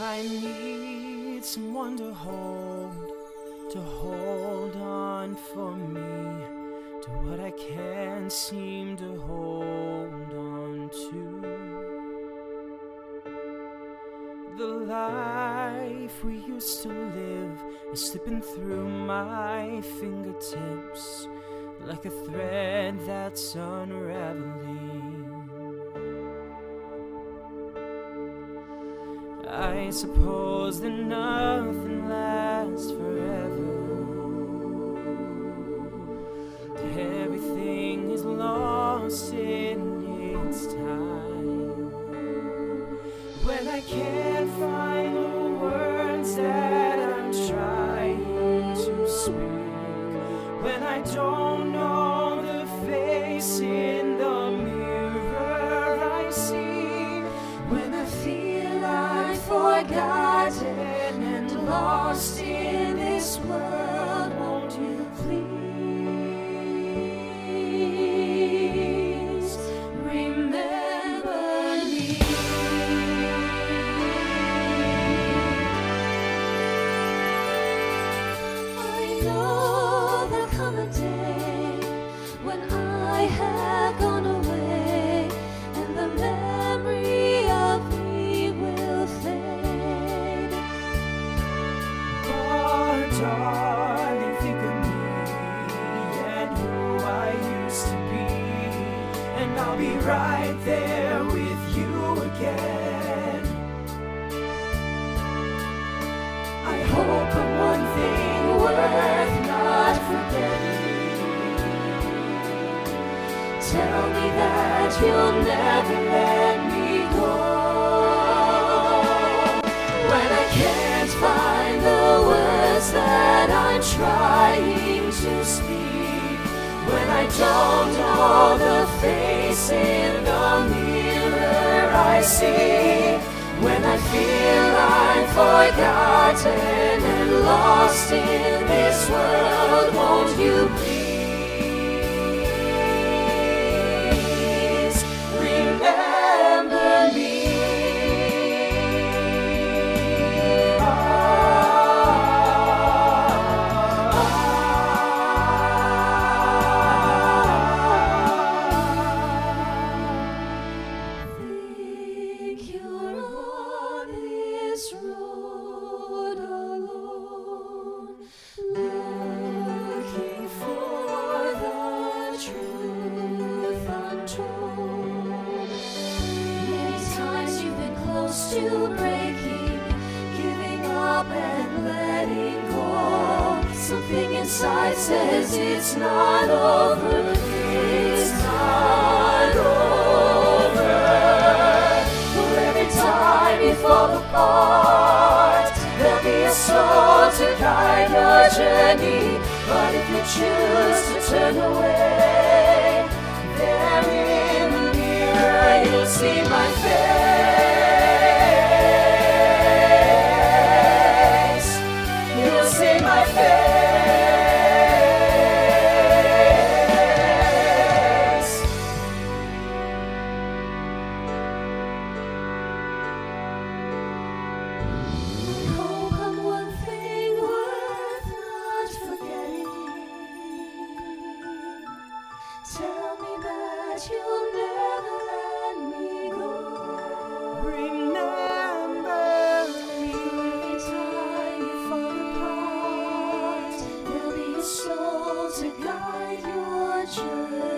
I need someone to hold on for me, to what I can't seem to hold on to. The life we used to live is slipping through my fingertips like a thread that's unraveling. I suppose that nothing lasts forever. Everything is lost in its time. When I can't find the words that I'm trying to speak, when I don't know the face in the mirror I see, when I feel I'm forgotten and lost in this world, won't you please remember me? I know there'll come a day when I have gone away and the memory of me will fade. But darling, think of me and who I used to be, and I'll be right there with you again. I hope I'm one thing worth not forgetting. Tell me that you'll never let me go. When I can't find the words that I'm trying to speak, when I don't know the face in the mirror I see, when I feel I'm forgotten and lost in this world, won't you please remember me? Think you're on this road alone, looking for the truth untold. Many times you've been close to breaking, giving up and letting go. Something inside says it's not over, it's not over. For every time you fall apart, there'll be a soul to guide your journey. But if you choose to turn away, there in the mirror you'll see my face. You'll see my face. Hope I'm one thing worth not forgetting. Tell me that you'll never let me go. Remember me. Every time you fall apart, there'll be a soul to guide your journey.